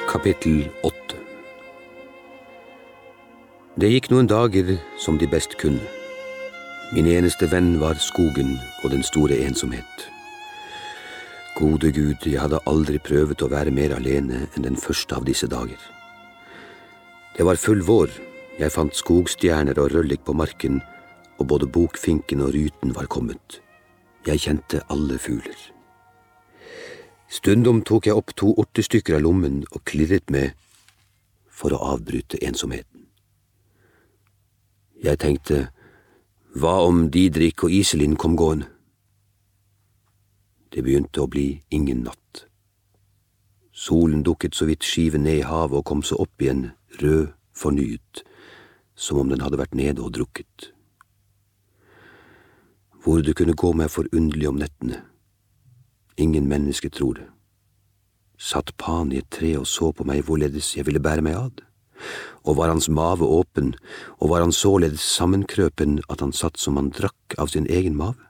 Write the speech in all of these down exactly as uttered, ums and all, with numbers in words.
Kapittel åtte. Det gikk noen dager som de best kunne. Min eneste venn var skogen og den store ensomhet. Gode Gud, jeg hadde aldri prøvet å være mer alene enn den første av disse dager. Det var full vår, jeg fant skogstjerner og røllik på marken, og både bokfinken og ryten var kommet. Jeg kjente alle fugler. Stundom tok jeg opp to ortestykker av lommen og klirret med for å avbryte ensomheten. Jeg tenkte, hva om Didrik og Iselin kom gående? Det begynte å bli ingen natt. Solen dukket så vidt skiven ned i havet og kom så opp igjen, rød, fornyet, som om den hadde vært nede og drukket. Hvor det kunne gå meg forunderlig om nettene. Ingen menneske tror det. Satt Pan i et tre og så på meg hvorledes jeg ville bære meg ad. Og var hans mave åpen, og var han således sammenkrøpen at han satt som han drakk av sin egen mave?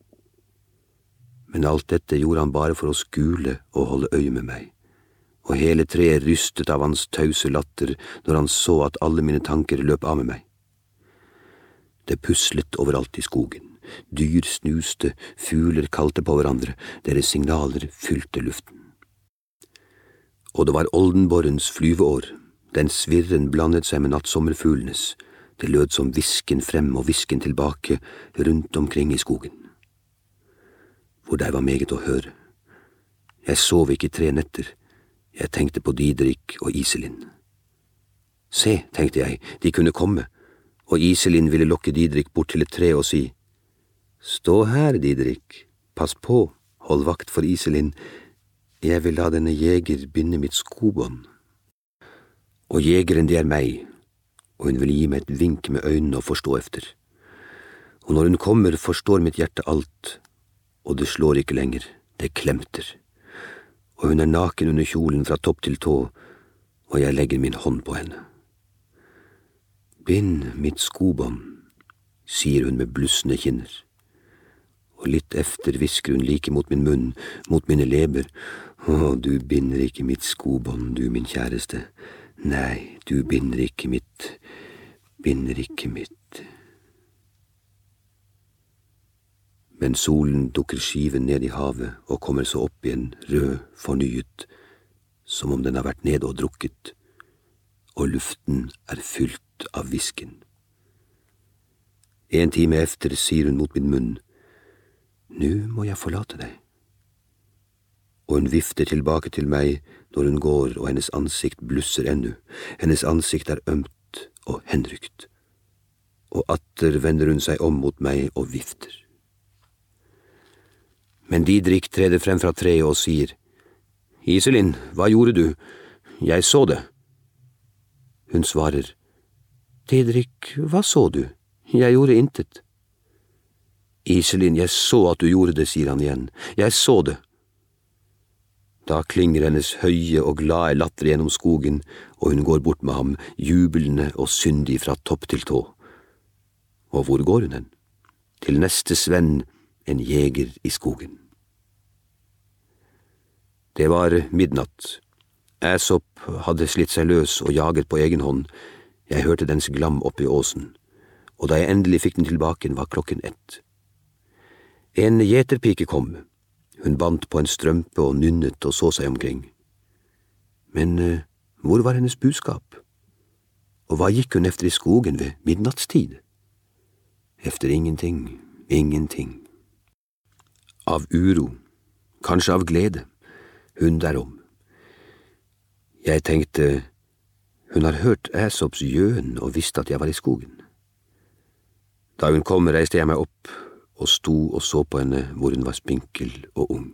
Men alt dette gjorde han bare for å skule og holde øye med meg, og hele treet rystet av hans tause latter når han så at alle mine tanker løp av med meg. Det puslet overalt i skogen. Dyr snuste, fugler kalte på hverandre, deres signaler fylte luften. Og det var Oldenborrens flyveår, den svirren blandet seg med nattsommerfuglenes, det lød som visken frem og visken tilbake rundt omkring i skogen. Hvor der var meget å høre. Jeg sov ikke i tre netter, jeg tenkte på Didrik og Iselin. Se, tenkte jeg, de kunne komme, og Iselin ville lokke Didrik bort til et tre og si, «Stå her, Didrik, pass på, hold vakt for Iselin, jeg vil la denne jeger binde mitt skobånd.» Og jegeren det er meg, og hun vil gi meg et vink med øynene å forstå efter. Og når hun kommer, forstår mitt hjerte alt, og det slår ikke lenger, det klemter. Og hun er naken under kjolen fra topp til tå, og jeg legger min hånd på henne. «Bind mitt skobånd», sier hun med blussende kinner. Og litt efter visker hun like mot min munn, mot mine leber. «Å, du binder ikke mitt skobånd, du min kjæreste. Nei, du binder ikke mitt, binder ikke mitt.» Men solen dukker skiven ned i havet og kommer så opp igjen, rød, fornyet, som om den har vært nede og drukket, og luften er fylt av visken. En time efter sier hun mot min munn, «Nå må jeg forlate deg.» Og hun vifter tilbake til meg når hun går, og hennes ansikt blusser ennå. Hennes ansikt er ømt og henrykt. Og atter vender hun seg om mot meg og vifter. Men Didrik treder frem fra treet og sier, «Iselin, hva gjorde du? Jeg så det.» Hun svarer, «Didrik, hva så du? Jeg gjorde intet.» «Iselin, jeg så at du gjorde det», sier han igjen. «Jeg så det.» Da klinger hennes høye og glade latter gjennom skogen, og hun går bort med ham, jubelende og syndig fra topp til tå. Og hvor går hun hen? Til neste svenn, en jeger i skogen. Det var midnatt. Æsop hadde slitt seg løs og jaget på egen hånd. Jeg hørte dens glam oppe i åsen, og da jeg endelig fikk den tilbake, var klokken ett. En gjeterpike kom. Hun bandt på en strømpe og nynnet og så seg omkring. Men uh, hvor var hennes budskap? Og hva gikk hun efter i skogen ved midnattstid? Efter ingenting, ingenting. Av uro, kanskje av glede, hun derom. Jeg tenkte, hun har hørt Æsops gjøn og visste at jeg var i skogen. Da hun kom, reiste jeg meg opp, og sto og så på henne hvor hun var spinkel og ung.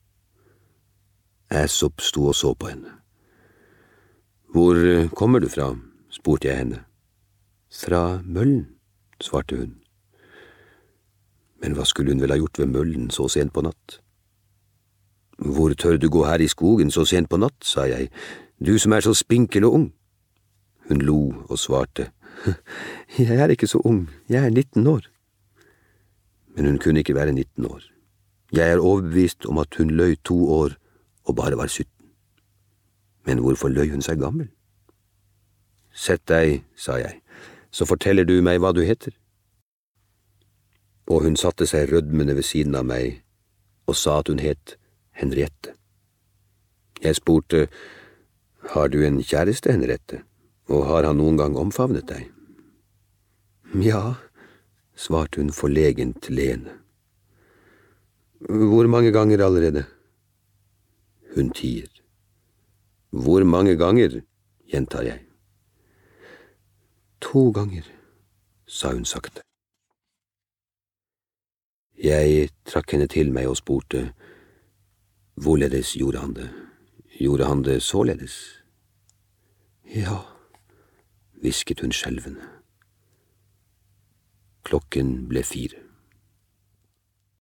Æsop sto og så på henne. «Hvor kommer du fra?» spurte jeg henne. «Fra møllen», svarte hun. Men hva skulle hun vel ha gjort ved møllen så sent på natt? «Hvor tør du gå her i skogen så sent på natt?» sa jeg, «du som er så spinkel og ung.» Hun lo og svarte, «Jeg er ikke så ung, jeg er nitten år.» Men hun kunne ikke være nitten år. Jeg er overbevist om at hun løy to år og bare var sytten. Men hvorfor løy hun seg gammel? Sett deg, sa jeg, så forteller du meg hva du heter. Og hun satte seg rødmende ved siden av meg og sa at hun het Henriette. Jeg spurte, har du en kjæreste, Henriette, og har han noen gang omfavnet deg? Ja, svarte hun forlegent leende. Hvor mange ganger allerede? Hun tier. Hvor mange ganger, gjentar jeg. To ganger, sa hun sakte. Jeg trakk henne til meg og spurte, hvorledes gjorde han det? Gjorde han det således? Ja, hvisket hun skjelvende. Klokken ble fire.